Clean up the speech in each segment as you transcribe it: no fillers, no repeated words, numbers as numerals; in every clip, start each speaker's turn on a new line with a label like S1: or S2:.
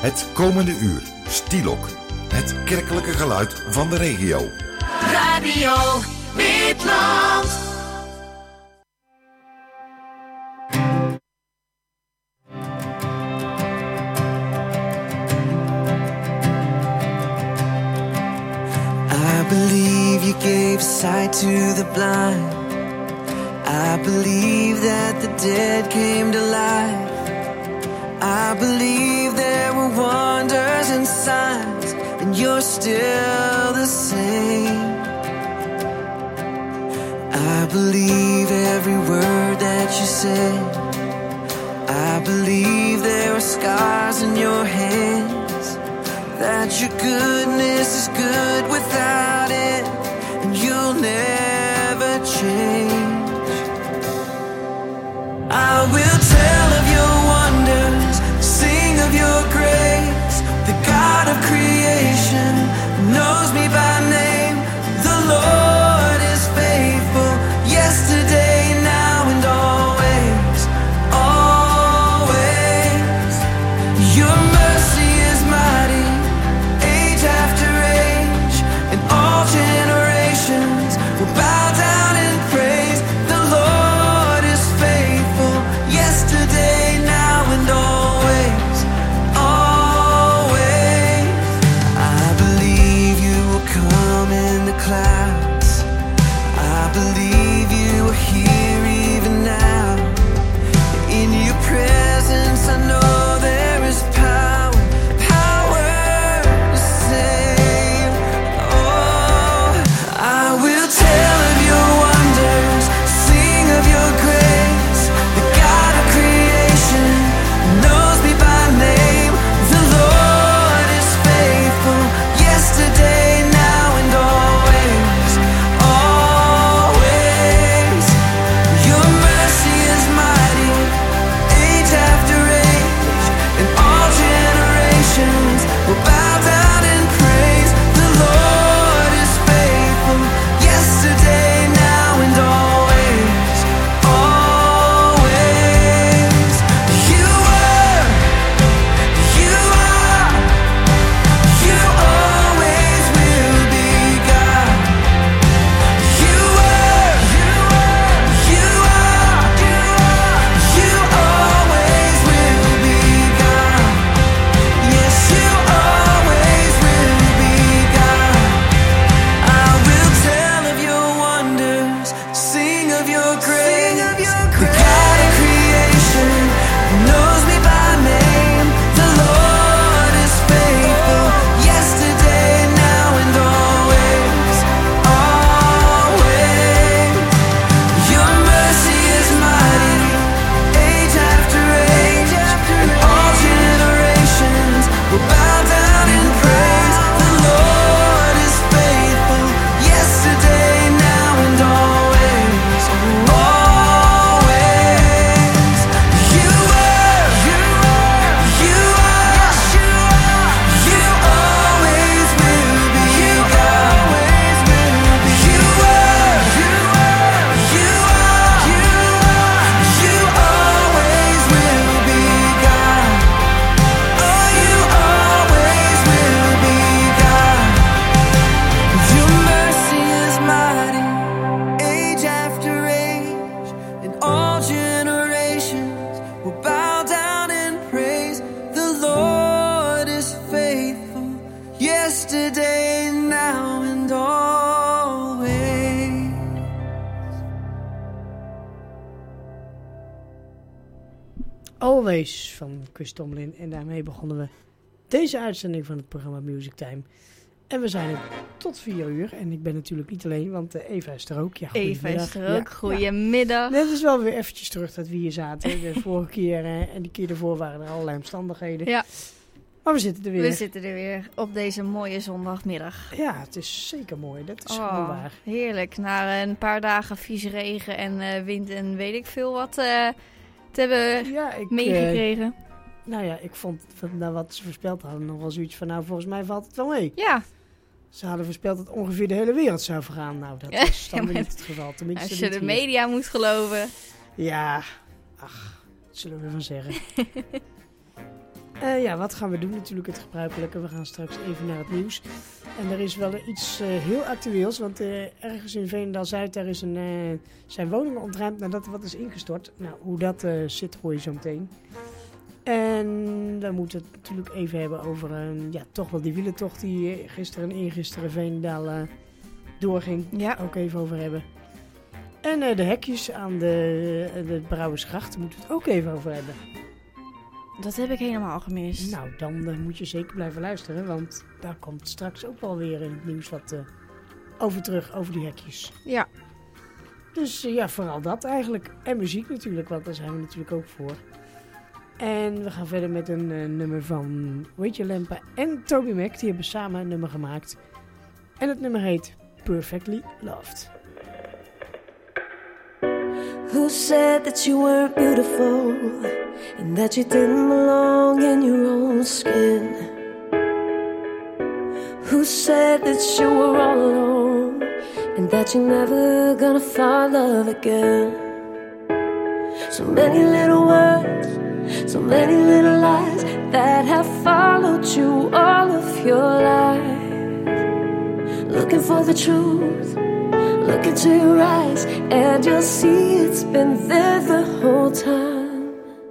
S1: Het komende uur, Stielok. Het kerkelijke geluid van de regio.
S2: Radio Witland.
S3: I believe you gave sight to the blind. I believe that the dead came to life. I believe there were wonders and signs, and you're still the same. I believe every word that you said. I believe there are scars in your hands, that your goodness is good without it, and you'll never change. I will tell of your wonders, sing of your grace. The God of creation knows me by name. The Lord is faithful, yesterday, now, and always, always. Your mercy is mighty, age after age, and all generations will bow down and praise. The Lord is faithful, yesterday, now, and always, always. I believe you will come in the clouds. I believe you are here even now. In your presence I know there is power, power to save. Oh, I will tell of your wonders, sing of your grace. The God of creation knows me by name. The Lord is faithful, yesterday, now, and always, always. Your mercy is mighty, age after age, and all generations will bow down and praise. The Lord is faithful, yesterday, now, and always, always. You were, you are, you always will be God. You were, you are, you always will be God. Yes, you always will be God. I will tell of your wonders, sing of your grace. The God of creation knows me by name. The Lord is faithful, yesterday, now, and always, always. Your mercy is mighty, age after age, and all generations will bow down and praise. The Lord is faithful, yesterday, now, and always, always. You were, you are, you always will be God. You were, you are, you always will be God. Oh, you always will be God. Your mercy is mighty, age after age, and all generations will bow down and praise. The Lord is faithful, yesterday, now, and always.
S4: Always van Chris Tomlin. En daarmee begonnen we deze uitzending van het programma Music Time. En we zijn er tot 4 uur. En ik ben natuurlijk niet alleen, want Eva is er ook. Ja,
S5: Eva is er ook.
S4: Ja,
S5: Goedemiddag.
S4: Net is wel weer eventjes terug dat we hier zaten. De vorige keer en die keer ervoor waren er allerlei omstandigheden.
S5: Ja.
S4: Maar we zitten er weer.
S5: We zitten er weer op deze mooie zondagmiddag.
S4: Ja, het is zeker mooi. Dat is gewoon waar.
S5: Heerlijk. Na een paar dagen vieze regen en wind en weet ik veel wat te hebben meegekregen.
S4: Nou ja, ik vond wat ze voorspeld hadden nog wel zoiets van, nou volgens mij valt het wel mee.
S5: Ja.
S4: Ze hadden voorspeld dat ongeveer de hele wereld zou vergaan. Nou, dat was dan weer niet het geval. Tenminste,
S5: als je de media moet geloven.
S4: Ja, ach, wat zullen we ervan zeggen. Wat gaan we doen? Natuurlijk het gebruikelijke. We gaan straks even naar het nieuws. En er is wel iets heel actueels. Want ergens in Veenendaal-Zuid daar is zijn woningen ontruimd nadat er wat is ingestort. Nou, hoe dat zit hoor je zo meteen. En we moeten het natuurlijk even hebben over toch wel die wielentocht die gisteren en eergisteren Veenendaal doorging. Ja. Ook even over hebben. En de hekjes aan de Brouwersgracht, daar moeten we het ook even over hebben.
S5: Dat heb ik helemaal gemist.
S4: Nou, dan moet je zeker blijven luisteren, want daar komt straks ook wel weer in het nieuws wat over terug, over die hekjes.
S5: Ja.
S4: Dus vooral dat eigenlijk. En muziek natuurlijk, want daar zijn we natuurlijk ook voor. En we gaan verder met een nummer van Rachel Lempa en Toby Mac. Die hebben samen een nummer gemaakt. En het nummer heet Perfectly Loved.
S6: Who said that you weren't beautiful and that you didn't belong in your own skin? Who said that you were all alone and that you're never gonna find love again? So many little words, so many little lies that have followed you all of your life. Looking for the truth, look into your eyes and you'll see it's been there the whole time.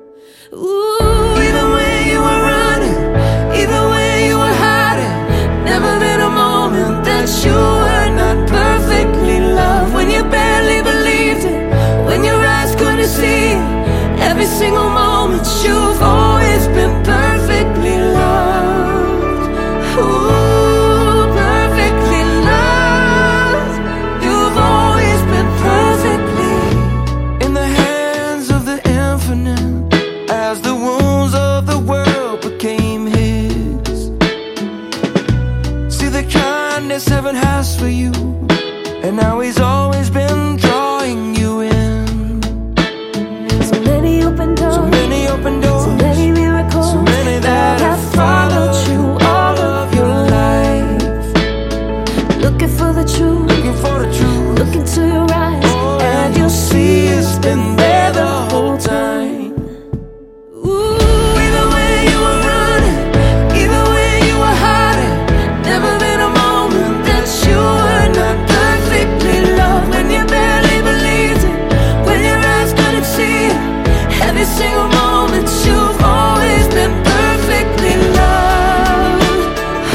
S6: Ooh, even when you were running, even when you were hiding, never been a moment that you were not perfectly loved. When you barely believed it, when your eyes couldn't see it, every single moment you've always been perfectly loved. Ooh, perfectly loved. You've always been perfectly
S3: in the hands of the infinite, as the wounds of the world became his. See the kindness heaven has for you, and now he's always been drawing you in.
S6: So many open doors,
S3: so many open doors,
S6: so many miracles,
S3: so many that have followed you all of your life.
S6: Looking for the truth,
S3: looking for the truth,
S6: look into your eyes,
S3: and you'll see it's been there the whole time.
S6: Ooh, even when you were running, even when you were hiding, never been a moment that you were not perfectly loved. When you barely believed it, when your eyes couldn't see it, every single moment you've always been perfectly loved.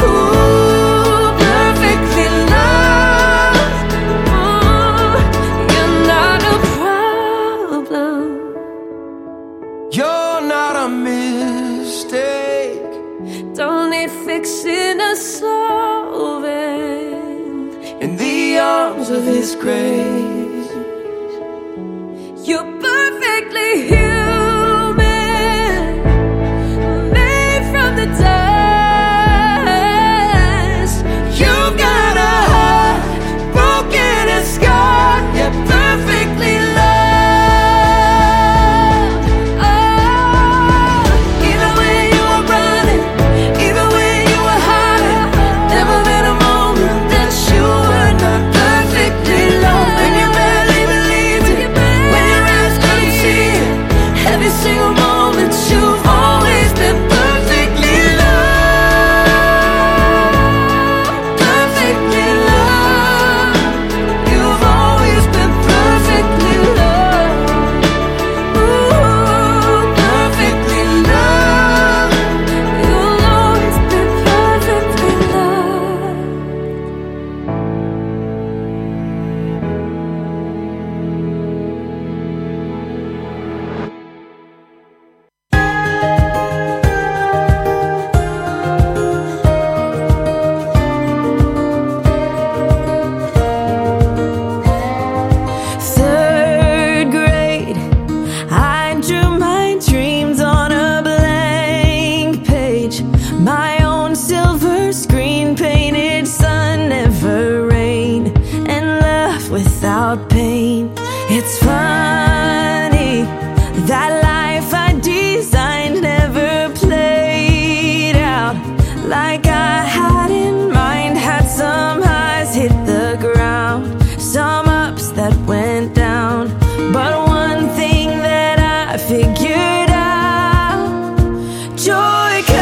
S6: Ooh, perfectly loved. Ooh, you're not a problem.
S3: You're not a mistake.
S6: Don't need fixing or solving.
S3: In the arms of his grace,
S6: You're perfectly human, made from the dust. You've got a heart broken and scarred, yet perfectly loved. Oh, even when you were running, even when you were hiding, never been a moment that you were not perfectly loved. When you barely believed it, when your eyes couldn't see it, every single moment you've always been perfectly loved. Perfectly loved. You've always been perfectly loved. Ooh, perfectly loved. You'll always be perfectly loved. Third grade, I drew my dreams on a blank page. My own silver screen painted sun, never rain, and love without pain. It's funny that life I designed never played out like I had in mind. Had some highs hit the ground, some ups that went down, but one thing that I figured out: joy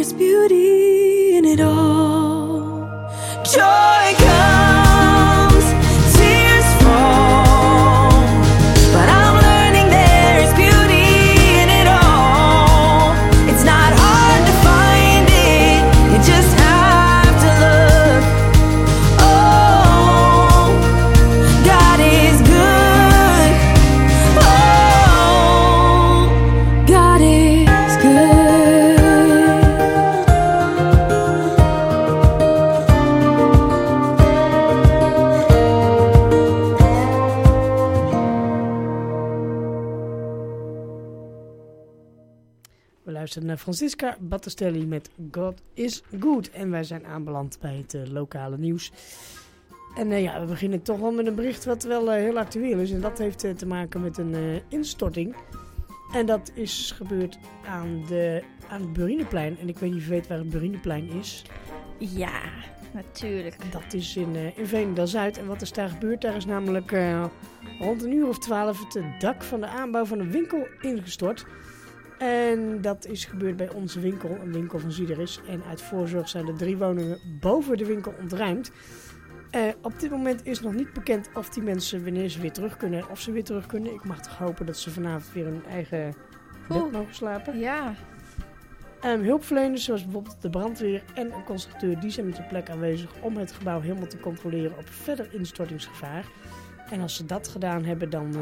S6: there's beauty in it all. Joy comes, tears fall, but I'm learning there's beauty in it all. It's not hard to find it, you just have to look. Oh, God is good. Oh, God is good.
S4: We luisteren naar Francisca Battistelli met God is Good. En wij zijn aanbeland bij het lokale nieuws. En we beginnen toch wel met een bericht wat wel heel actueel is. En dat heeft te maken met een instorting. En dat is gebeurd aan het Burineplein. En ik weet niet of je weet waar het Burineplein is.
S5: Ja, natuurlijk.
S4: Dat is in Veenendaal-Zuid. En wat is daar gebeurd? Daar is namelijk rond 11:00 het dak van de aanbouw van een winkel ingestort. En dat is gebeurd bij onze winkel, een winkel van Ziederis. En uit voorzorg zijn de 3 woningen boven de winkel ontruimd. Op dit moment is nog niet bekend of die mensen, wanneer ze weer terug kunnen, of ze weer terug kunnen. Ik mag toch hopen dat ze vanavond weer in hun eigen bed mogen slapen.
S5: Ja.
S4: Hulpverleners, zoals bijvoorbeeld de brandweer en een constructeur, die zijn op de plek aanwezig om het gebouw helemaal te controleren op verder instortingsgevaar. En als ze dat gedaan hebben, dan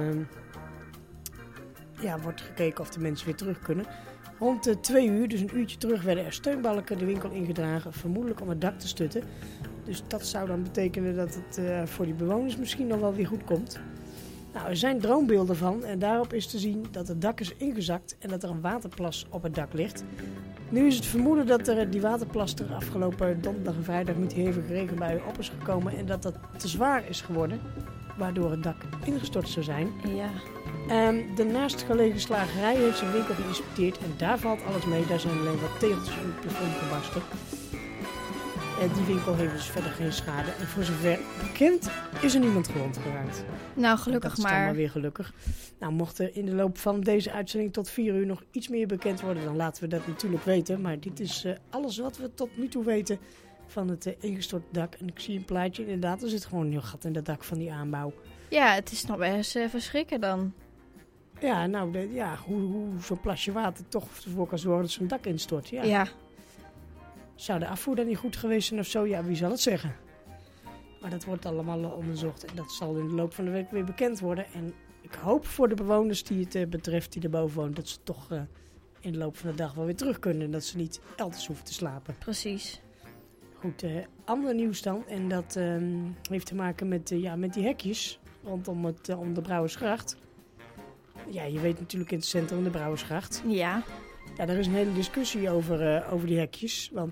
S4: wordt gekeken of de mensen weer terug kunnen. Rond 2:00, dus een uurtje terug, werden er steunbalken de winkel ingedragen, vermoedelijk om het dak te stutten. Dus dat zou dan betekenen dat het voor die bewoners misschien nog wel weer goed komt. Nou, er zijn droombeelden van en daarop is te zien dat het dak is ingezakt en dat er een waterplas op het dak ligt. Nu is het vermoeden dat die waterplas er afgelopen donderdag en vrijdag met hevige regenbuien op is gekomen en dat dat te zwaar is geworden, waardoor het dak ingestort zou zijn.
S5: Ja.
S4: De naastgelegen slagerij heeft zijn winkel geïnspecteerd en daar valt alles mee. Daar zijn alleen wat tegeltjes in het plafond gebarsten. Die winkel heeft dus verder geen schade. En voor zover bekend is er niemand gewond geraakt.
S5: Nou, gelukkig
S4: dat is dan maar weer gelukkig. Nou, mocht er in de loop van deze uitzending tot 4:00 nog iets meer bekend worden, dan laten we dat natuurlijk weten. Maar dit is alles wat we tot nu toe weten van het ingestort dak. En ik zie een plaatje, inderdaad, er zit gewoon een heel gat in het dak van die aanbouw.
S5: Ja, het is nog best verschrikken dan.
S4: Ja, nou, hoe zo'n plasje water toch ervoor kan zorgen dat zo'n dak instort. Ja. Zou de afvoer dan niet goed geweest zijn of zo? Ja, wie zal het zeggen? Maar dat wordt allemaal onderzocht en dat zal in de loop van de week weer bekend worden. En ik hoop voor de bewoners die het betreft, die erboven wonen, dat ze toch in de loop van de dag wel weer terug kunnen. En dat ze niet elders hoeven te slapen.
S5: Precies.
S4: Goed, ander nieuws dan. En dat heeft te maken met die hekjes rondom om de Brouwersgracht. Ja, je weet natuurlijk in het centrum de Brouwersgracht.
S5: Ja.
S4: Ja, daar is een hele discussie over die hekjes. Want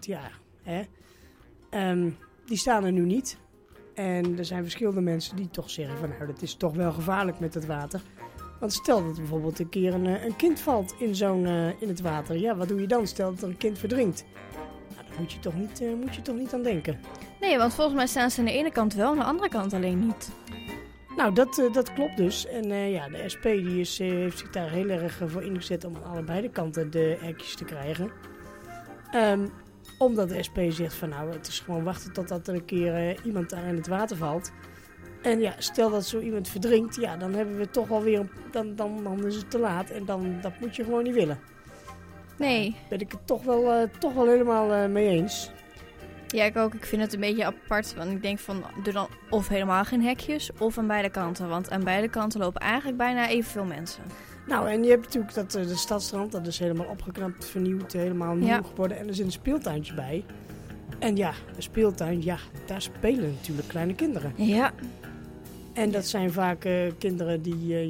S4: die staan er nu niet. En er zijn verschillende mensen die toch zeggen van, nou, dat is toch wel gevaarlijk met het water. Want stel dat bijvoorbeeld een keer een kind valt in het water. Ja, wat doe je dan? Stel dat er een kind verdrinkt. Nou, daar moet je toch niet aan denken.
S5: Nee, want volgens mij staan ze aan de ene kant wel, aan de andere kant alleen niet.
S4: Nou, dat klopt dus. En de SP heeft zich daar heel erg voor ingezet om aan allebei de kanten de hekjes te krijgen. Omdat de SP zegt van, nou, het is gewoon wachten totdat er een keer iemand daar in het water valt. En ja, stel dat zo iemand verdrinkt, ja, dan hebben we toch alweer, dan is het te laat en dat moet je gewoon niet willen.
S5: Nee.
S4: Daar ben ik het toch wel helemaal mee eens.
S5: Ja, ik ook. Ik vind het een beetje apart. Want ik denk van, doe dan of helemaal geen hekjes of aan beide kanten. Want aan beide kanten lopen eigenlijk bijna evenveel mensen.
S4: Nou, en je hebt natuurlijk de Stadstrand. Dat is helemaal opgeknapt, vernieuwd, helemaal nieuw geworden. En er zit een speeltuintje bij. En ja, een speeltuin, daar spelen natuurlijk kleine kinderen.
S5: Ja.
S4: En dat zijn vaak kinderen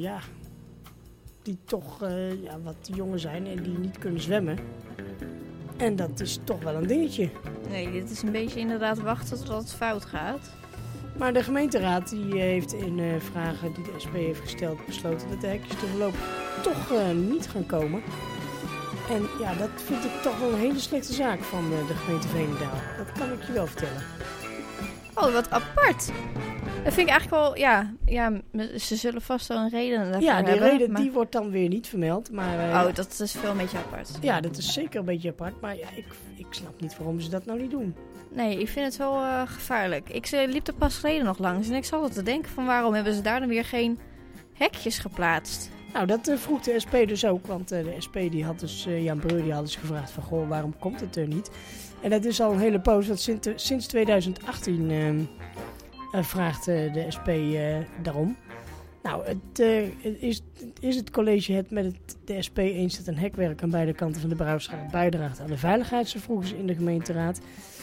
S4: die toch wat jonger zijn en die niet kunnen zwemmen. En dat is toch wel een dingetje.
S5: Nee, dit is een beetje inderdaad wachten tot het fout gaat.
S4: Maar de gemeenteraad die heeft in vragen die de SP heeft gesteld besloten dat de hekjes te voorlopig toch niet gaan komen. En ja, dat vind ik toch wel een hele slechte zaak van de gemeente Veenendaal. Dat kan ik je wel vertellen.
S5: Oh, wat apart. Dat vind ik eigenlijk wel, ja, ze zullen vast wel een reden daarvoor hebben.
S4: Ja, die reden die wordt dan weer niet vermeld. Maar,
S5: dat is veel een beetje apart.
S4: Ja, dat is zeker een beetje apart. Maar ja, ik snap niet waarom ze dat nou niet doen.
S5: Nee, ik vind het wel gevaarlijk. Ik liep er pas geleden nog langs en ik zat al te denken van waarom hebben ze daar dan weer geen hekjes geplaatst?
S4: Nou, dat vroeg de SP dus ook. Want de SP die had dus, Jan Breur die had dus gevraagd van, goh, waarom komt het er niet? En dat is al een hele poos, want sinds 2018 vraagt de SP daarom. Nou, is het college het met de SP eens dat een hekwerk aan beide kanten van de Brouwersstraat bijdraagt aan de veiligheid, zo vroegen ze in de gemeenteraad.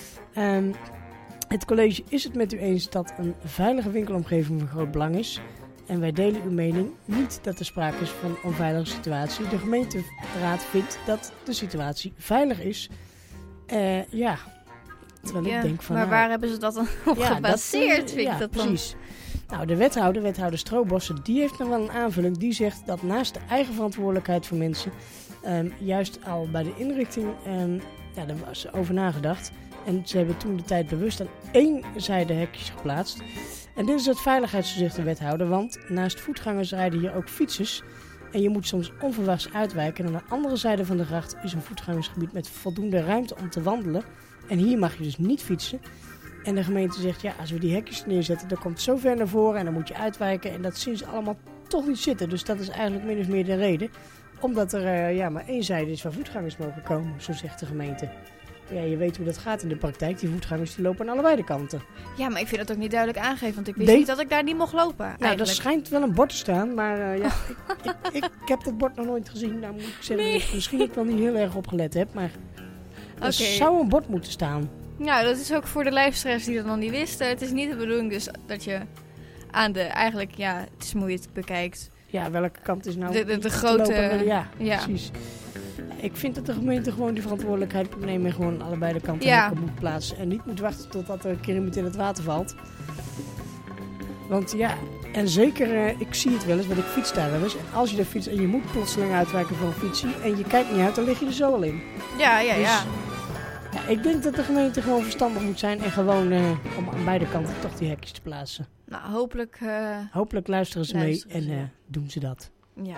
S4: Het college is het met u eens dat een veilige winkelomgeving van groot belang is. En wij delen uw mening niet dat er sprake is van een onveilige situatie. De gemeenteraad vindt dat de situatie veilig is. Ja, terwijl ik denk van...
S5: Maar waar hebben ze dat dan op gebaseerd?
S4: Precies. Nou, de wethouder Stroobossen, die heeft nog wel een aanvulling. Die zegt dat naast de eigen verantwoordelijkheid voor mensen, juist al bij de inrichting, daar was over nagedacht. En ze hebben toen de tijd bewust aan één zijde hekjes geplaatst. En dit is het veiligheidsgezicht, de wethouder, want naast voetgangers rijden hier ook fietsers. En je moet soms onverwachts uitwijken. En aan de andere zijde van de gracht is een voetgangersgebied met voldoende ruimte om te wandelen. En hier mag je dus niet fietsen. En de gemeente zegt, ja, als we die hekjes neerzetten, dan komt het zo ver naar voren en dan moet je uitwijken. En dat zien ze allemaal toch niet zitten. Dus dat is eigenlijk min of meer de reden. Omdat er maar één zijde is waar voetgangers mogen komen, zo zegt de gemeente. Ja, je weet hoe dat gaat in de praktijk. Die voetgangers die lopen aan allebei de kanten.
S5: Ja, maar ik vind dat ook niet duidelijk aangegeven. Want ik wist niet dat ik daar niet mocht lopen.
S4: Nou, er schijnt wel een bord te staan. Maar ik heb dat bord nog nooit gezien. Nou moet ik zeggen dat ik misschien ook wel niet heel erg op gelet heb. Maar er zou een bord moeten staan.
S5: Nou, dat is ook voor de luisteraars die dat nog niet wisten. Het is niet de bedoeling dus dat je aan de... Eigenlijk, ja, het is hoe je het bekijkt.
S4: Ja, welke kant is nou...
S5: De grote...
S4: Ja, precies. Ik vind dat de gemeente gewoon die verantwoordelijkheid moet nemen en gewoon allebei de kanten moet plaatsen. En niet moet wachten totdat er een keer iemand in het water valt. Want ja, en zeker, ik zie het wel eens, want ik fiets daar wel eens. En als je daar fietst en je moet plotseling uitwijken voor een fietsie en je kijkt niet uit, dan lig je er zo al in.
S5: Ja.
S4: Ja, ik denk dat de gemeente gewoon verstandig moet zijn en gewoon om aan beide kanten toch die hekjes te plaatsen.
S5: Nou, hopelijk
S4: luisteren ze mee en doen ze dat.
S5: Ja.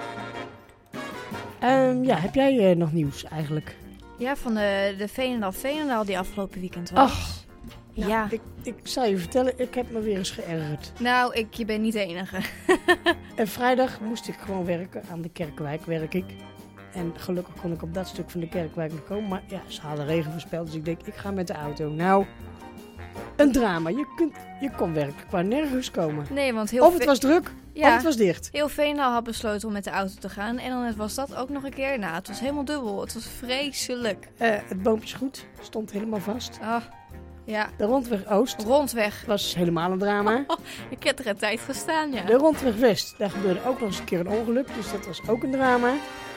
S4: Heb jij nog nieuws eigenlijk?
S5: Ja, van de Veenendaal die afgelopen weekend was.
S4: Ach, ja. Ik zal je vertellen, ik heb me weer eens geërgerd.
S5: Nou, je bent niet de enige.
S4: En vrijdag moest ik gewoon werken, aan de Kerkwijk werk ik. En gelukkig kon ik op dat stuk van de Kerkwijk nog komen. Maar ja, ze hadden regen voorspeld, dus ik denk, ik ga met de auto. Nou, een drama. Je kon werkelijk qua nergens komen.
S5: Nee, want
S4: of het was druk, of het was dicht.
S5: Heel Veenendaal had besloten om met de auto te gaan. En dan was dat ook nog een keer. Nou, het was helemaal dubbel. Het was vreselijk.
S4: Het boompjesgoed stond helemaal vast.
S5: Ja.
S4: De Rondweg Oost. Was helemaal een drama.
S5: Ik heb er een tijd gestaan, ja.
S4: De Rondweg West. Daar gebeurde ook nog eens een keer een ongeluk. Dus dat was ook een drama.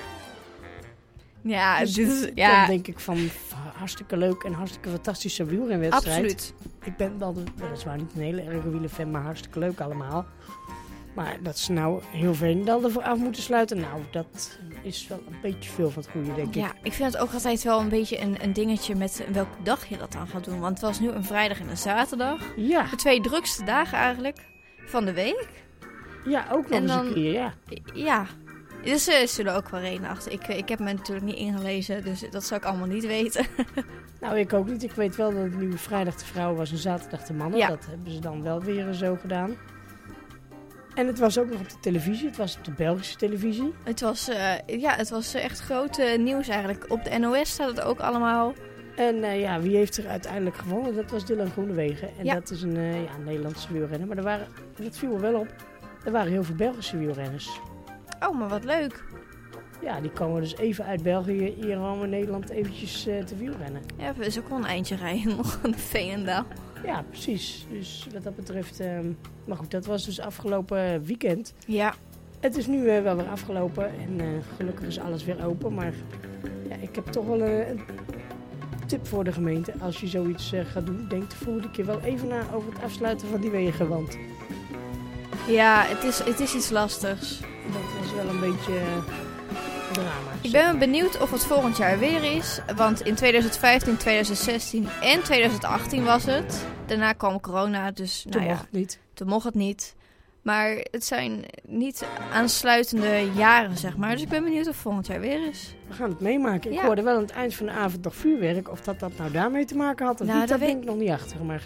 S5: Ja,
S4: dus dan denk ik van hartstikke leuk en hartstikke fantastische wielrenwedstrijd.
S5: Absoluut.
S4: Ik ben weliswaar niet een hele erge wielerfan, maar hartstikke leuk allemaal. Maar dat ze nou heel Veenendaal ervoor af moeten sluiten, nou, dat is wel een beetje veel van het goede, denk ik.
S5: Ja, ik vind het ook altijd wel een beetje een dingetje met welke dag je dat dan gaat doen. Want het was nu een vrijdag en een zaterdag.
S4: Ja.
S5: De 2 drukste dagen eigenlijk van de week.
S4: Ja, ook nog eens een keer, ja.
S5: Ja. Dus er zullen ook wel redenen achter. Ik heb me natuurlijk niet ingelezen, dus dat zou ik allemaal niet weten.
S4: Nou, ik ook niet. Ik weet wel dat het nu vrijdag de vrouwen was en zaterdag de mannen.
S5: Ja.
S4: Dat hebben ze dan wel weer zo gedaan. En het was ook nog op de televisie. Het was op de Belgische televisie.
S5: Het was echt groot nieuws eigenlijk. Op de NOS staat het ook allemaal.
S4: En wie heeft er uiteindelijk gewonnen? Dat was Dylan Groenewegen. En dat is een Nederlandse wielrenner. Maar dat viel me wel op. Er waren heel veel Belgische wielrenners.
S5: Oh, maar wat leuk.
S4: Ja, die komen dus even uit België hier gewoon in Nederland eventjes te wielrennen.
S5: Ja, we is ook wel een eindje rijden nog in Veenendaal.
S4: Ja, precies. Dus wat dat betreft... maar goed, dat was dus afgelopen weekend.
S5: Ja.
S4: Het is nu wel weer afgelopen en gelukkig is alles weer open. Maar ja, ik heb toch wel een tip voor de gemeente. Als je zoiets gaat doen, denk de volgende keer wel even na over het afsluiten van die wegen. Want
S5: ja, het is iets lastigs.
S4: Dat was wel een beetje... drama.
S5: Ik ben benieuwd of het volgend jaar weer is. Want in 2015, 2016 en 2018 was het. Daarna kwam corona, dus
S4: Toen mocht het niet.
S5: Toen mocht het niet. Maar het zijn niet aansluitende jaren, zeg maar. Dus ik ben benieuwd of het volgend jaar weer is.
S4: We gaan het meemaken. Ik
S5: Ja.
S4: hoorde wel aan het eind van de avond nog vuurwerk. Of dat nou daarmee te maken had of
S5: Nou,
S4: niet,
S5: dat
S4: dat
S5: weet-
S4: denk ik nog niet achter. Maar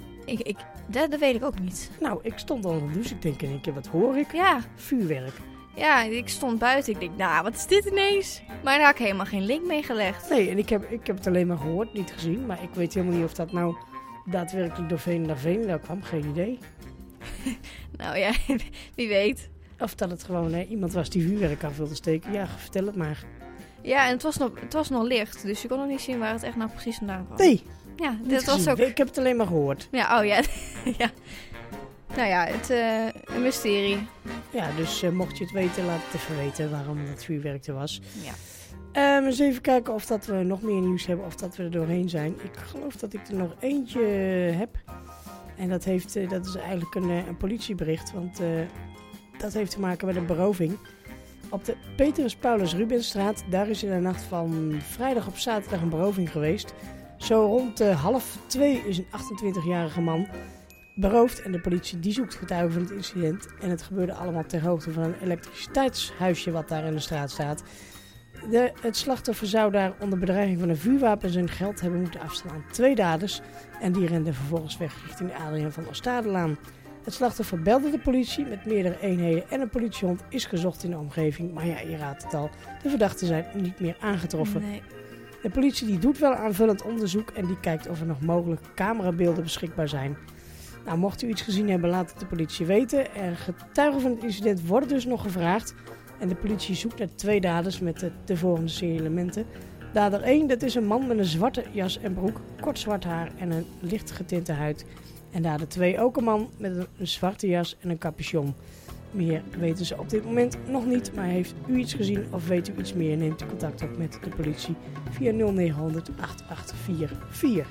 S5: Dat weet ik ook niet.
S4: nou, ik stond onder de douche. Ik denk in één keer, wat hoor ik?
S5: Ja,
S4: Vuurwerk.
S5: ik stond buiten. Ik denk, nou, wat is dit ineens? Maar daar had ik helemaal geen link mee gelegd.
S4: Nee, en ik heb het alleen maar gehoord, niet gezien. Maar ik weet helemaal niet of dat nou daadwerkelijk door Veenendaal kwam. Geen idee.
S5: Nou ja, wie weet.
S4: Of dat het gewoon iemand was die vuurwerk af wilde steken. Ja, vertel het maar.
S5: Ja, en het was nog licht. Dus je kon nog niet zien waar het echt nou precies vandaan kwam.
S4: Nee,
S5: Ja,
S4: niet
S5: dit was
S4: gezien.
S5: ook...
S4: Ik heb het alleen maar gehoord.
S5: Ja, oh ja. Ja. Nou ja, een mysterie.
S4: Ja, dus mocht je het weten, laat het even weten waarom het vuurwerk er was.
S5: Ja.
S4: Eens even kijken of dat we nog meer nieuws hebben of dat we er doorheen zijn. Ik geloof dat ik er nog eentje heb. En dat is eigenlijk een politiebericht, want dat heeft te maken met een beroving. Op de Petrus Paulus Rubensstraat, daar is in de nacht van vrijdag op zaterdag een beroving geweest. Zo rond 1:30 is een 28-jarige man beroofd en de politie die zoekt getuigen van het incident. En het gebeurde allemaal ter hoogte van een elektriciteitshuisje wat daar in de straat staat. Het slachtoffer zou daar onder bedreiging van een vuurwapen zijn geld hebben moeten afstaan aan 2 daders. En die renden vervolgens weg richting de Adriaan van Oostadelaan. Het slachtoffer belde de politie met meerdere eenheden en een politiehond is gezocht in de omgeving. Maar ja, je raadt het al, de verdachten zijn niet meer aangetroffen.
S5: Nee.
S4: De politie die doet wel aanvullend onderzoek en die kijkt of er nog mogelijk camerabeelden beschikbaar zijn. Nou, mocht u iets gezien hebben, laat het de politie weten. En getuigen van het incident worden dus nog gevraagd. En de politie zoekt naar 2 daders met de volgende signalementen. Dader 1, dat is een man met een zwarte jas en broek, kort zwart haar en een licht getinte huid. En dader 2, ook een man met een zwarte jas en een capuchon. Meer weten ze op dit moment nog niet, maar heeft u iets gezien of weet u iets meer, neemt u contact op met de politie via 0900 8844.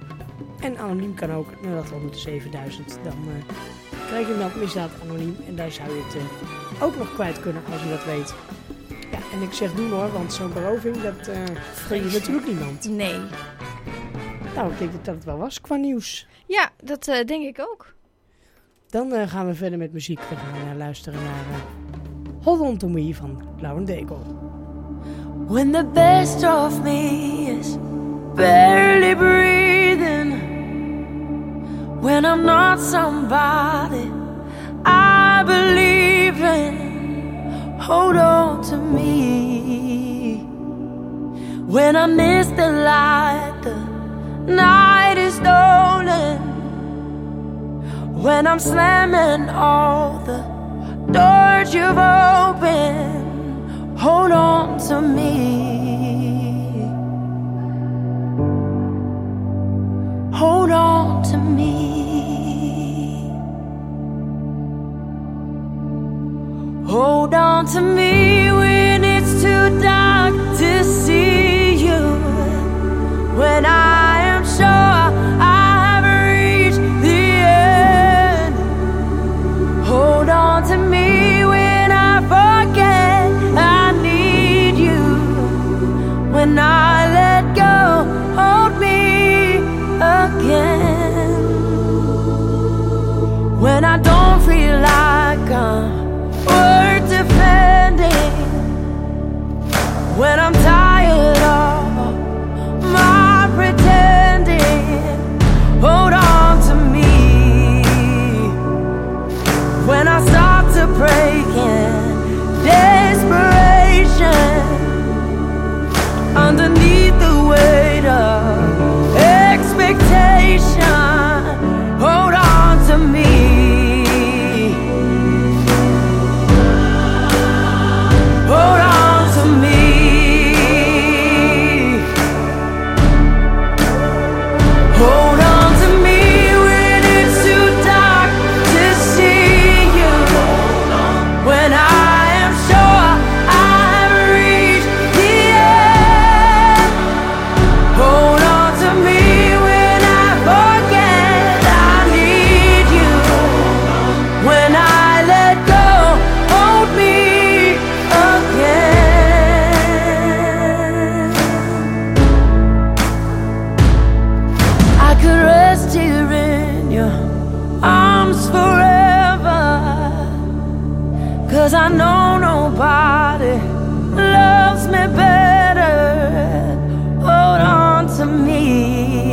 S4: En anoniem kan ook 0800 7000. Dan krijg je een misdaad anoniem en daar zou je het ook nog kwijt kunnen als u dat weet. Ja, en ik zeg doen hoor, want zo'n beroving, dat gun je natuurlijk niemand.
S5: Nee.
S4: Nou, ik denk dat het wel was qua nieuws.
S5: Ja, dat denk ik ook.
S4: Dan gaan we verder met muziek. We gaan luisteren naar Hold On To Me van Lauren Daigle.
S6: When the best of me is barely breathing, when I'm not somebody I believe in, hold on to me. When I miss the light, the night is stolen. When I'm slamming all the doors you've opened, hold on to me. Hold on to me. Hold on to me when it's too dark to see you. When I am sure I've reached the end. Hold on to me when I forget I need you. When I let go, hold me again. When I don't feel like I'm worth defending, 'cause I know nobody loves me better. Hold on to me.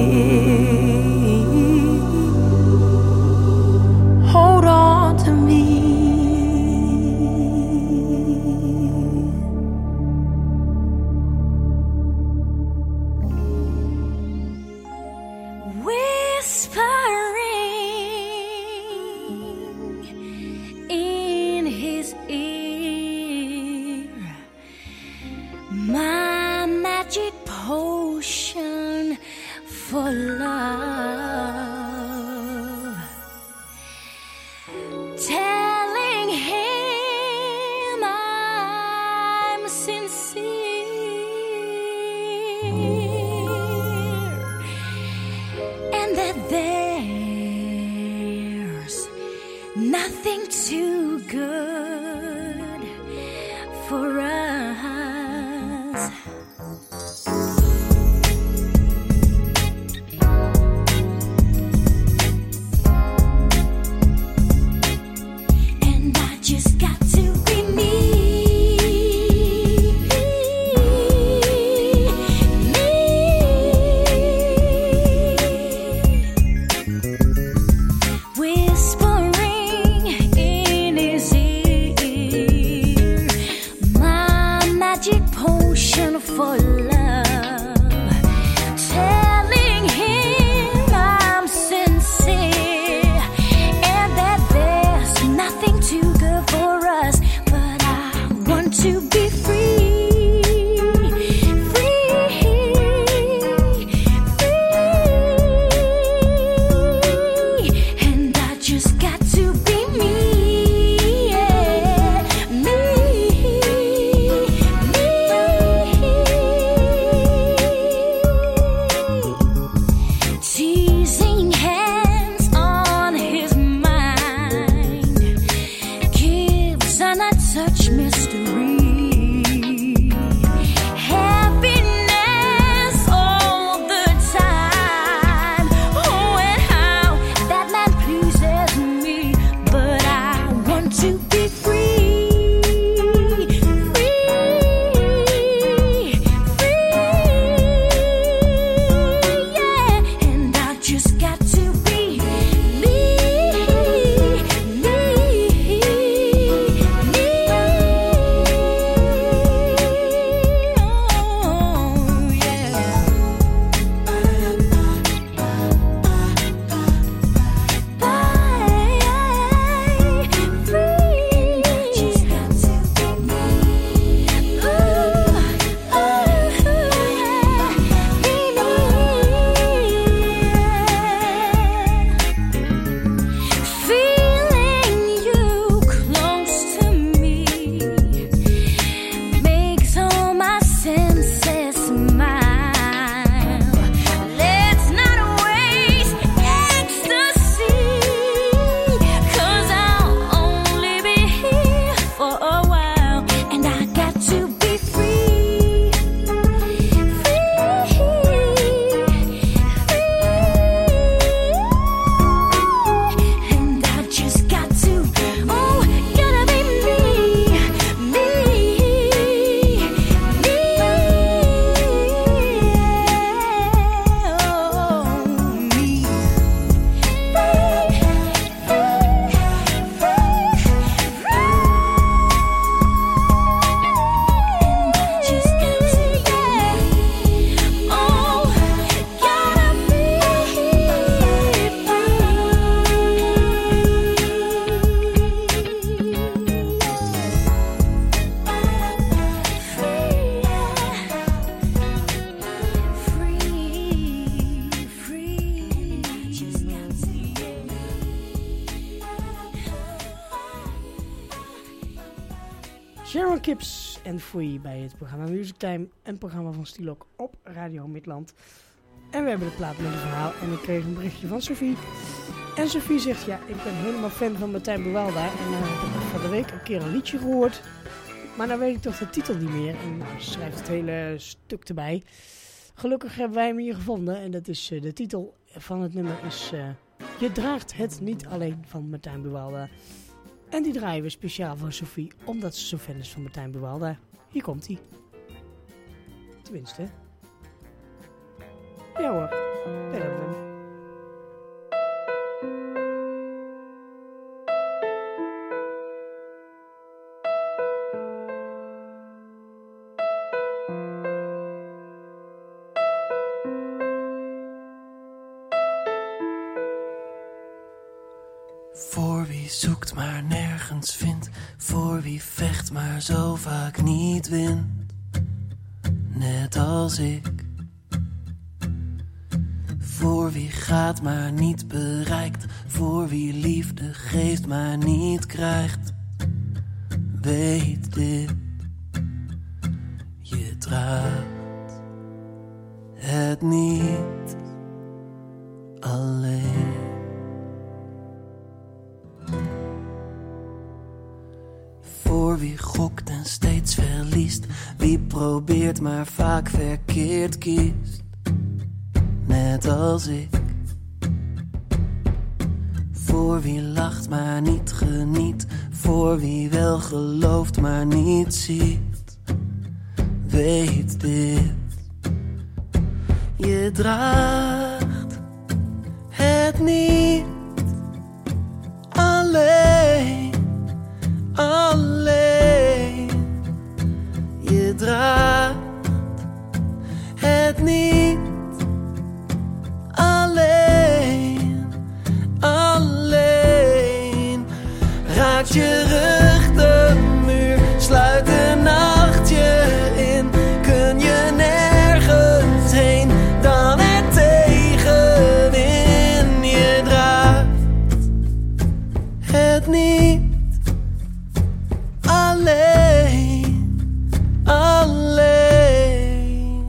S6: Hold on to me. Whispering in his ear, my magic potion for love, telling him I'm sincere and that there's nothing too good for us. And I just got to be me. Whispering in his ear, my magic potion for love, telling him I'm sincere and that there's nothing too good for us. But I want to be free, free, free. And I just got to be me, yeah, me, me. Teasing hands on his mind gives an untouched mystery. Happiness all the time. Oh, and how that man pleases me. But I want to be free, free, free, yeah. And I just got to be me, me, me. Oh, yeah. Feeling you close to me makes all my senses smile. Let's not waste ecstasy, 'cause I'll only be here for a while. And I got to be free, free, free. And I just got to, oh, gotta be me, me, me. Oh, me. Just got to, yeah. Oh, gotta be free, free. Just got to,
S4: Sharon Kips en Free bij het programma Music Time, een programma van Stilok op Radio Midland. En we hebben de plaat met een verhaal en ik kreeg een berichtje van Sophie. En Sophie zegt, ja, ik ben helemaal fan van Martijn Buwalda en heb ik van de week een keer een liedje gehoord. Maar dan weet ik toch de titel niet meer en ze schrijft het hele stuk erbij. Gelukkig hebben wij hem hier gevonden en dat is de titel van het nummer is Je draagt het niet alleen van Martijn Buwalda. En die draaien we speciaal voor Sophie, omdat ze zo fan is van Martijn Buwalda. Hier komt hij. Tenminste. Ja hoor, daar hebben we hem.
S3: Voor wie zoekt maar nergens vindt, voor wie vecht maar zo vaak niet wint, net als ik. Voor wie gaat maar niet bereikt, voor wie liefde geeft maar niet krijgt. Weet dit, je draagt het niet alleen. Voor wie gokt en steeds verliest, wie probeert maar vaak verkeerd kiest, net als ik. Voor wie lacht maar niet geniet, voor wie wel gelooft maar niet ziet. Weet dit, je draagt het niet alleen. Alleen, je draagt het niet alleen. Alleen, raakt je rug de muur, sluit een nachtje in. Kun je nergens heen dan er tegenin. Je draagt het niet alleen, alleen.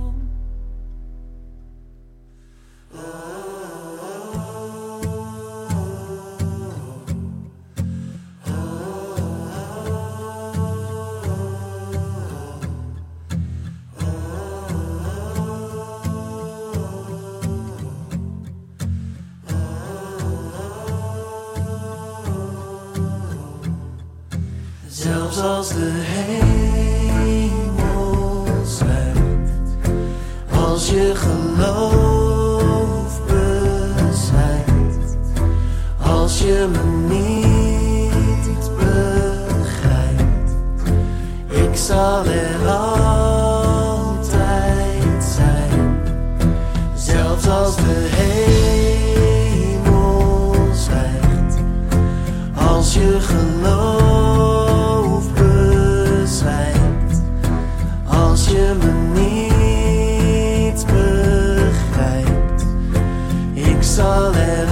S3: Zelfs als de hemel zwijgt, als je geloof bezwijkt, als je me niet begrijpt, ik zal er altijd zijn. Zelfs als de hemel zwijgt, als je geloof, als je me niet begrijpt, ik zal er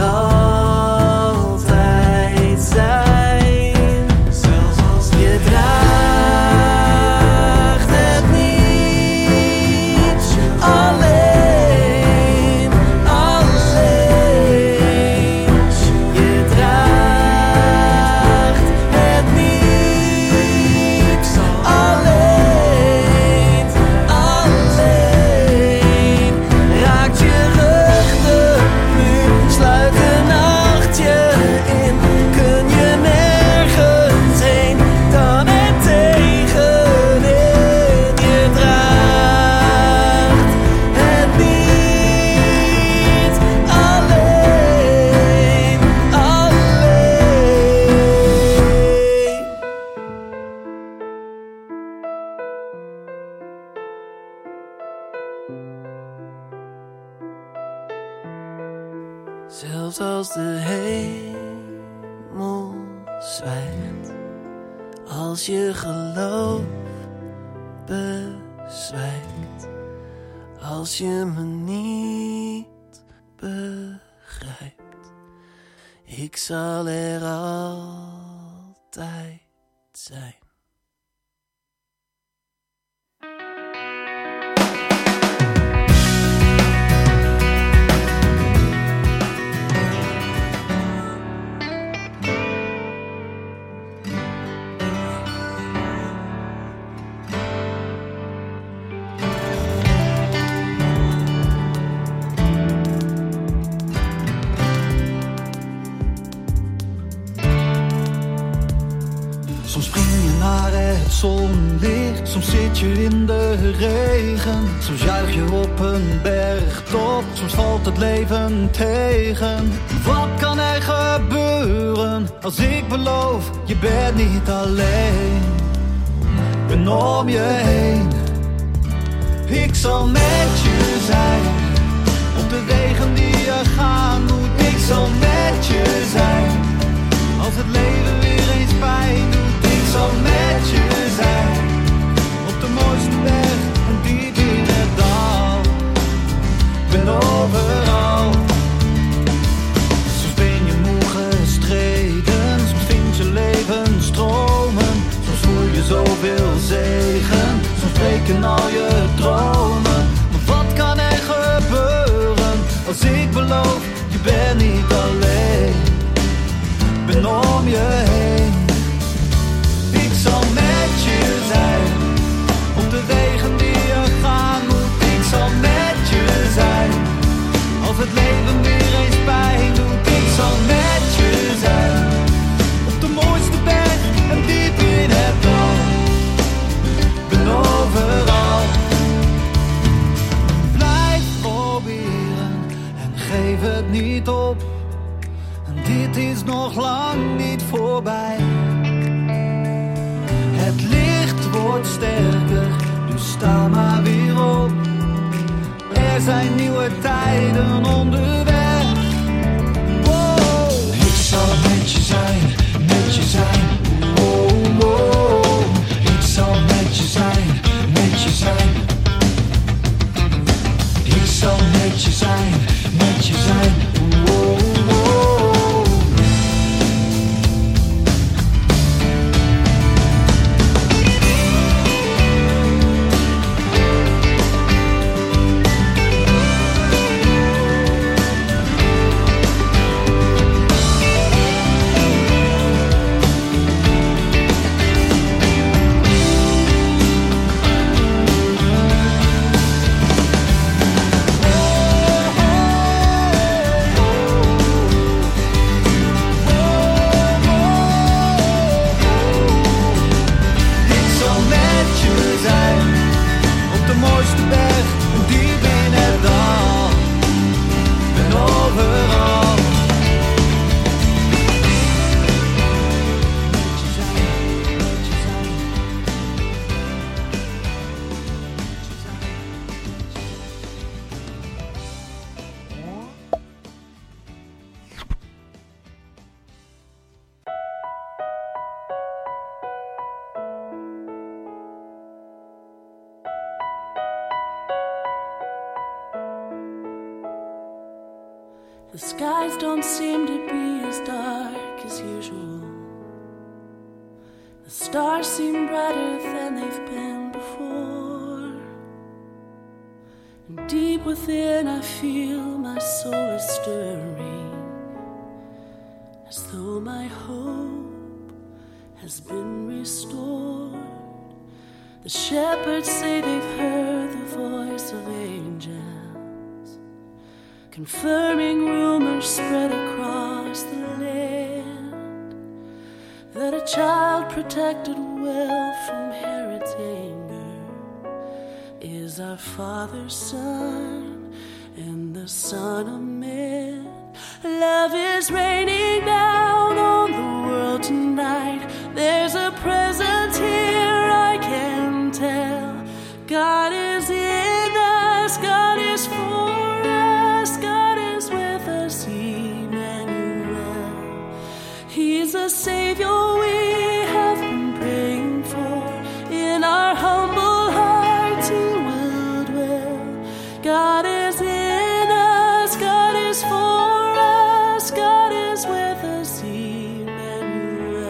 S3: altijd zijn. Zelfs als je draagt het niet alleen, alleen. Je draagt het niet alleen. Raakt je rug de muur, sluit een nachtje in. Kun je nergens heen dan er tegenin. Je draagt het niet alleen, alleen. Zelfs als de hemel zwijgt, als je geloof bezwijkt, als je me niet begrijpt, ik zal er altijd zijn.
S7: zonlicht, soms zit je in de regen. Soms juich je op een bergtop, soms valt het leven tegen. Wat kan er gebeuren als ik beloof, je bent niet alleen. Ik ben om je heen, ik zal met je zijn. Op de wegen die je gaan moet, ik zal met je zijn. Als het leven weer eens pijn doet, ik zal met je zijn. Op de mooiste berg en diep in het dal. Ik ben overal. Soms ben je moe gestreden, soms vind je leven stromen. Soms voel je zoveel zegen, soms breken al je dromen. Maar wat kan er gebeuren als ik beloof, je bent niet alleen. Ik ben om je heen, ik zal met je zijn. Op de wegen die je gaan moet, ik zal met je zijn. Als het leven weer eens pijn doet, ik zal met je zijn. Op de mooiste berg en diep in het dal. Ik ben overal. Blijf proberen en geef het niet op. Dit is nog lang niet voorbij. Het licht wordt sterker, dus sta maar weer op. Er zijn nieuwe tijden onderweg. Wow. Ik zal met je zijn, met je zijn. Oh, oh. Ik zal met je zijn, met je zijn. Ik zal met je zijn, met je zijn. Oh, oh.
S6: The skies don't seem to be as dark as usual. The stars seem brighter than they've been before. And deep within I feel my soul is stirring, as though my hope has been restored. The shepherds say they've heard the voice of angels, confirming rumors spread across the land, that a child protected well from Herod's anger is our Father's Son and the Son of Man. Love is raining down on the world tonight. There's a presence here, I can tell. God is in us, God is for us, God is with us, Emmanuel. He's a Savior we have been praying for. In our humble hearts He will dwell. God is in us, God is for us, God is with us, Emmanuel.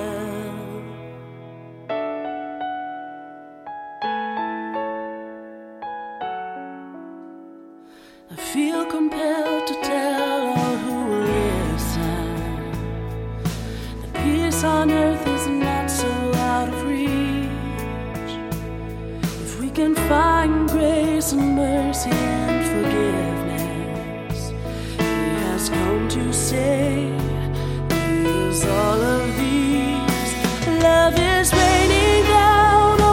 S6: I feel compelled to tell all who will listen that peace on earth is not so out of reach. If we can find grace and mercy and forgiveness, He has come to say He is all of these. Love is raining down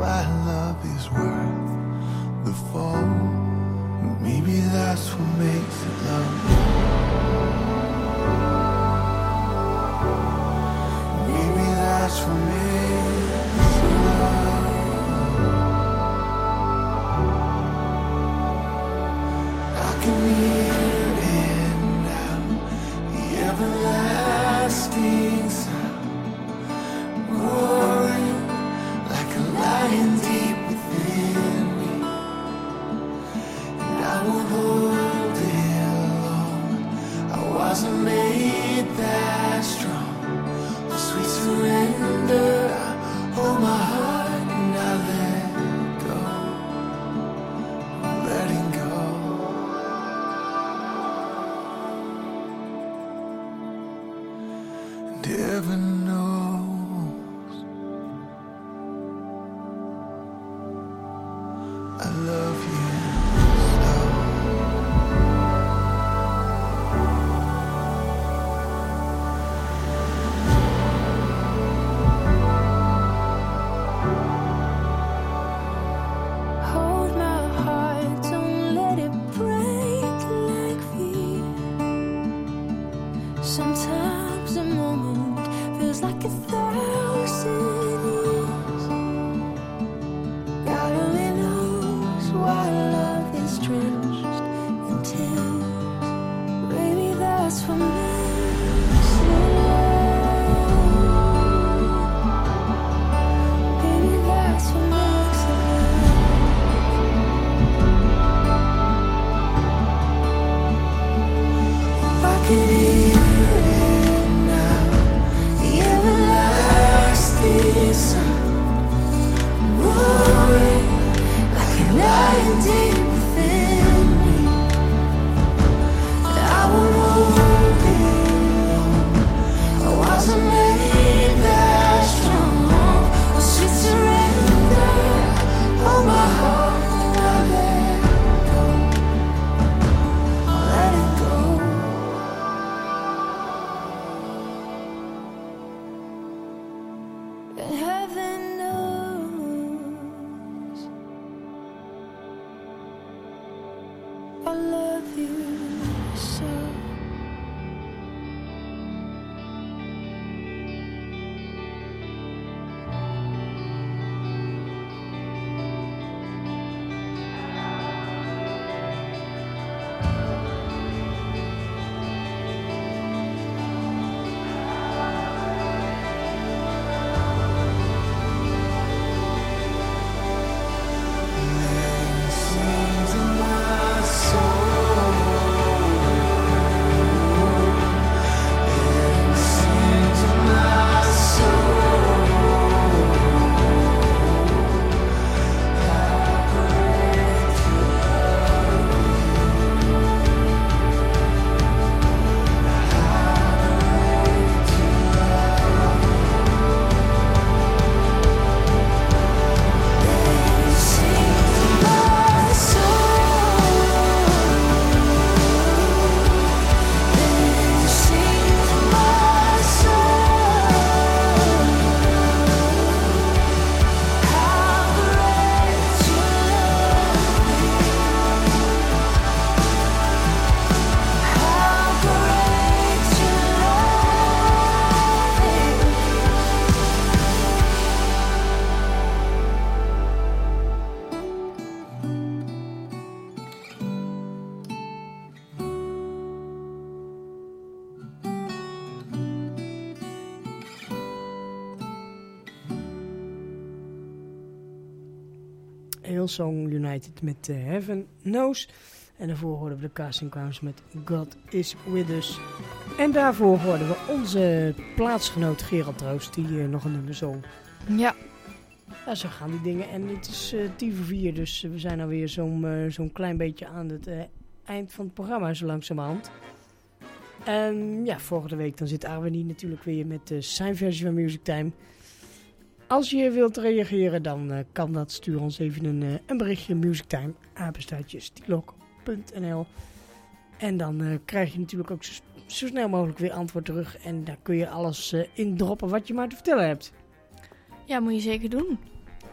S3: why love is worth the fall. Maybe that's what makes it love. Maybe that's what makes it love. I can hear it now, the everlasting sound, roaring like a lion deep within me. And I won't hold it long. I wasn't made that strong. For sweet surrender, I hold my heart and I let go. I'm letting go. And heaven knows I love you so.
S6: Hold my heart, don't let it break like fear. Sometimes a moment feels like 1,000 years. God only knows why love is drenched in tears. Maybe that's what makes it love. Maybe that's what makes it love. I can hear it now, the everlasting sound, roaring like a lion deep within me. I won't hold it long. I wasn't made that strong. A sweet surrender, hold my heart and I let go. I let it go. And heaven knows I love you so. Sings in my soul. Sings in my soul. How great you love me. How great you love me. Sings in my soul. Sings in my soul. How great you love me. How great you
S4: Hillsong United met Heaven Knows. En daarvoor hoorden we de Casting Crowns met God is With Us. En daarvoor hoorden we onze plaatsgenoot Gerald Troost, die nog een nummer zong.
S5: Ja.
S4: Ja, zo gaan die dingen. En het is 4:10, dus we zijn alweer zo'n klein beetje aan het eind van het programma, zo langzamerhand. En ja, volgende week dan zit Arwen hier natuurlijk weer met zijn versie van Music Time. Als je wilt reageren, dan kan dat. Stuur ons even een berichtje, musictime, @stilok.nl. En dan krijg je natuurlijk ook zo snel mogelijk weer antwoord terug. En daar kun je alles indroppen wat je maar te vertellen hebt.
S5: Ja, moet je zeker doen.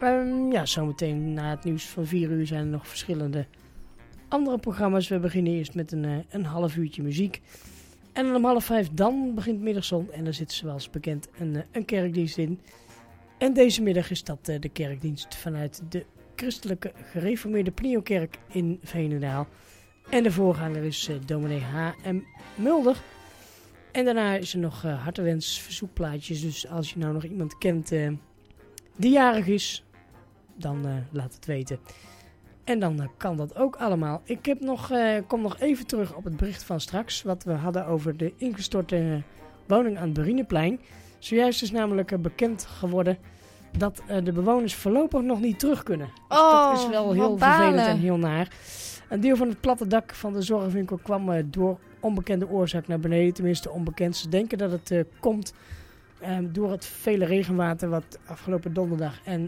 S4: Zometeen na het nieuws van 4 uur zijn er nog verschillende andere programma's. We beginnen eerst met een half uurtje muziek. En dan om 4:30 dan begint Middagzon. En daar zit zoals bekend een kerkdienst in. En deze middag is dat de kerkdienst vanuit de Christelijke Gereformeerde Pneukerk in Veenendaal. En de voorganger is dominee H.M. Mulder. En daarna is er nog hartewens verzoekplaatjes. Dus als je nou nog iemand kent die jarig is, dan laat het weten. En dan kan dat ook allemaal. Ik kom nog even terug op het bericht van straks. Wat we hadden over de ingestorte woning aan het Berineplein. Zojuist is namelijk bekend geworden dat de bewoners voorlopig nog niet terug kunnen. Dus dat is wel heel vervelend en heel naar. Een deel van het platte dak van de zorgwinkel kwam door onbekende oorzaak naar beneden. Tenminste onbekend. Ze denken dat het komt door het vele regenwater wat afgelopen donderdag en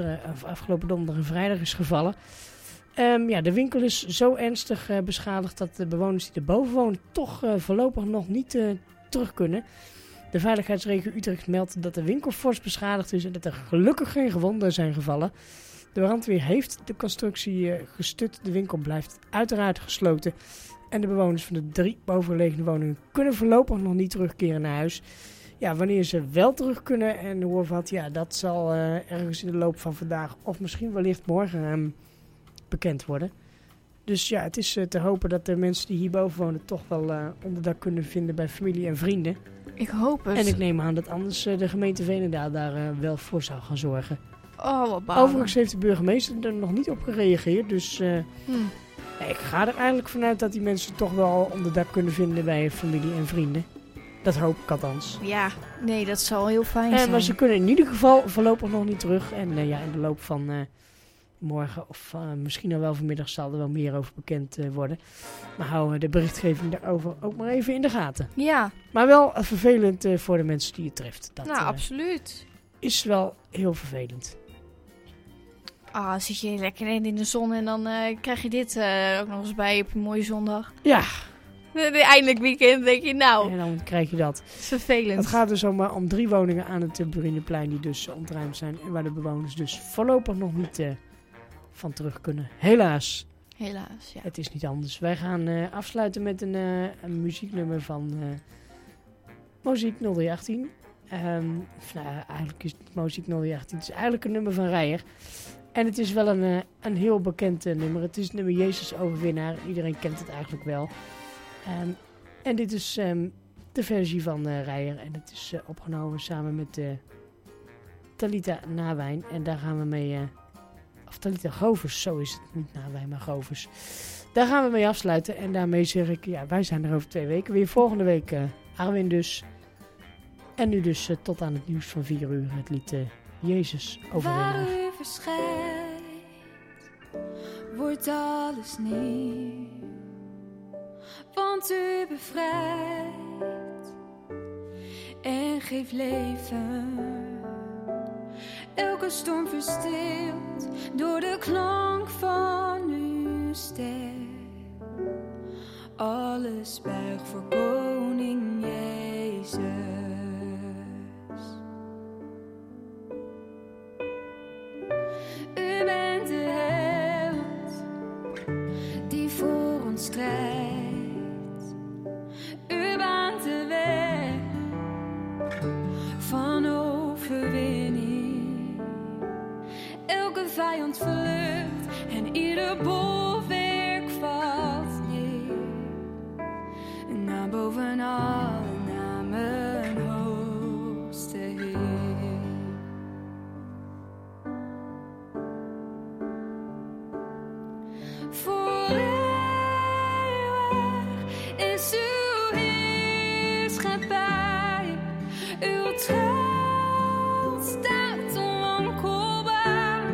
S4: vrijdag is gevallen. De winkel is zo ernstig beschadigd dat de bewoners die erboven wonen toch voorlopig nog niet terug kunnen. De veiligheidsregio Utrecht meldt dat de winkel fors beschadigd is en dat er gelukkig geen gewonden zijn gevallen. De brandweer heeft de constructie gestut. De winkel blijft uiteraard gesloten. En de bewoners van de 3 bovenliggende woningen kunnen voorlopig nog niet terugkeren naar huis. Ja, wanneer ze wel terug kunnen en hoe of wat, dat zal ergens in de loop van vandaag of misschien wellicht morgen bekend worden. Dus ja, het is te hopen dat de mensen die hierboven wonen toch wel onderdak kunnen vinden bij familie en vrienden.
S5: Ik hoop het.
S4: En ik neem aan dat anders de gemeente Veenendaal daar wel voor zou gaan zorgen.
S5: Oh, wat balen.
S4: Overigens heeft de burgemeester er nog niet op gereageerd, dus ik ga er eigenlijk vanuit dat die mensen toch wel onderdak kunnen vinden bij familie en vrienden. Dat hoop ik althans.
S5: Ja, nee, dat zal heel fijn zijn.
S4: Maar ze kunnen in ieder geval voorlopig nog niet terug. En in de loop van morgen of misschien al wel vanmiddag zal er wel meer over bekend worden. Maar hou de berichtgeving daarover ook maar even in de gaten.
S5: Ja.
S4: Maar wel vervelend voor de mensen die het treft. Dat,
S5: absoluut.
S4: Is wel heel vervelend.
S5: Zit je lekker in de zon en dan krijg je dit ook nog eens bij op een mooie zondag.
S4: Ja.
S5: Eindelijk weekend, denk je nou.
S4: En dan krijg je dat.
S5: Het is vervelend.
S4: Het gaat dus om 3 woningen aan het Berineplein die dus ontruimd zijn. En waar de bewoners dus voorlopig nog niet van terug kunnen. Helaas.
S5: Helaas, ja.
S4: Het is niet anders. Wij gaan afsluiten met een muzieknummer van Mozaïek 0318. Eigenlijk is het Mozaïek 0318. Het is eigenlijk een nummer van Reijer. En het is wel een heel bekend nummer. Het is het nummer Jezus Overwinnaar. Iedereen kent het eigenlijk wel. En dit is de versie van Reijer. En het is opgenomen samen met Talita Nawijn. En daar gaan we mee... of Talita Govers, zo is het. Niet Nawijn, maar Govers. Daar gaan we mee afsluiten. En daarmee zeg ik, wij zijn er over 2 weken. Weer volgende week Arwin dus. En nu dus tot aan het nieuws van 4 uur. Het lied Jezus Overwinnaar.
S8: Waar u verschijnt, wordt alles nieuw. Want u bevrijdt en geeft leven. Elke storm verstilt door de klank van uw stem. Alles buigt voor koning Jezus. U bent de held die voor ons strijdt. U baant de weg van overwinning. Elke vijand vlucht en ieder bolwerk valt neer. En naar boven alle namen hoogste Heer. Voor eeuwig is uw heerschappij. Uw trouw staat onwankelbaar.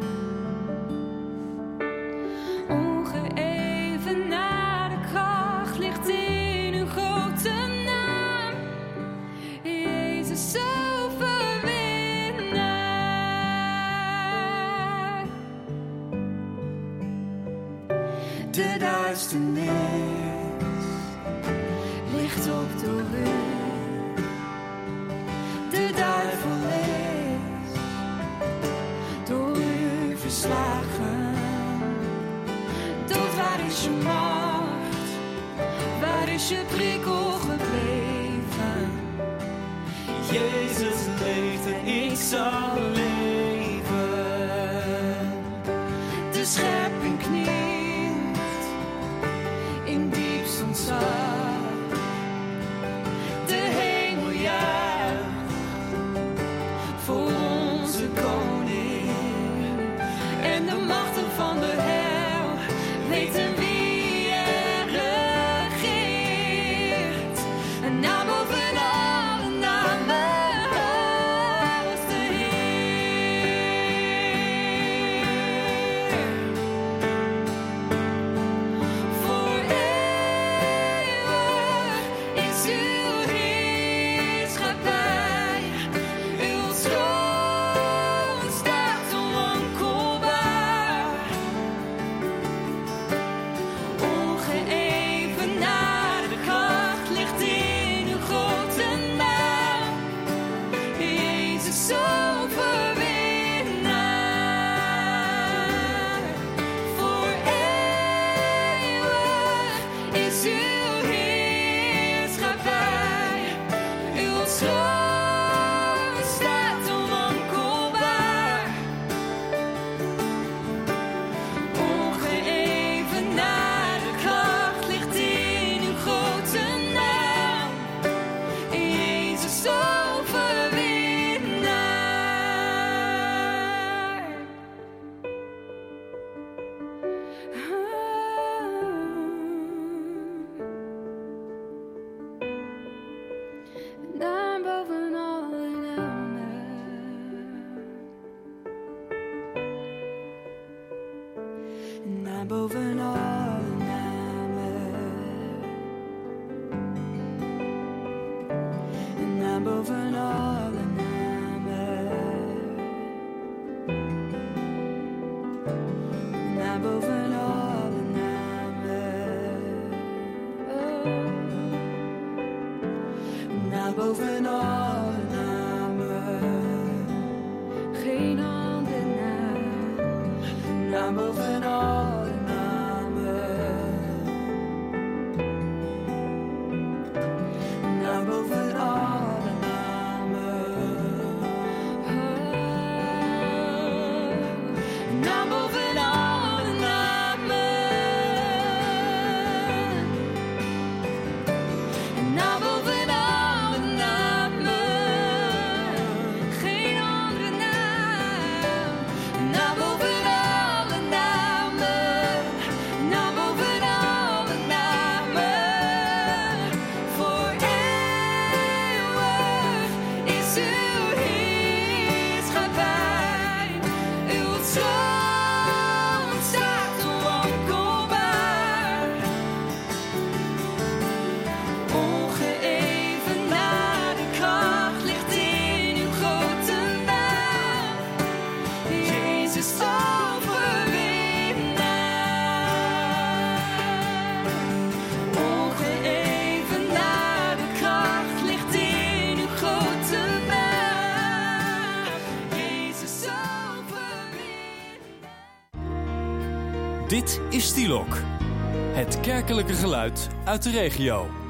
S8: Ongeëvenaarde kracht ligt in uw grote naam. Jezus Overwinnaar.
S3: De duisternis ligt op door u. De duivel is door
S8: verslagen. Dood, waar is je macht? Waar is je prikkel gebleven?
S7: Jezus leeft en ik zal leven.
S8: De schepping knielt in diepst ontzag. De hemel juicht voor onze koning. En de machten van de hel weten wie er regeert. Een naam boven alle namen, hoogste Heer. Voor eeuwig is uw heerschappij. Uw troon staat onwankelbaar. Ongeëvenaarde kracht ligt in uw grote naam. Jezus overwinnaar. Voor eeuwig is uw heerschappij. Uw troon staat onwankelbaar. Ongeëvenaarde kracht ligt in uw grote naam. Jezus overwinnaar. Naam boven alle namen. Naam boven alle namen. Naam boven alle namen. Naam boven alle namen. Oh. Naam boven alle namen. Geen andere naam. Naam boven alle namen. Naam boven alle namen. Oh. Naam boven alle namen. Naam boven alle namen. Geen andere naam. Naam boven alle namen. Naam boven alle namen. Voor eeuwig is uw heerschappij. Uw troon staat onwankelbaar. Ongeëvenaarde kracht ligt in uw grote naam. Jezus overwinnaar. Ongeëvenaarde kracht ligt in uw grote naam. Jezus overwinnaar.
S9: Dit is Stielok, het kerkelijke geluid uit de regio.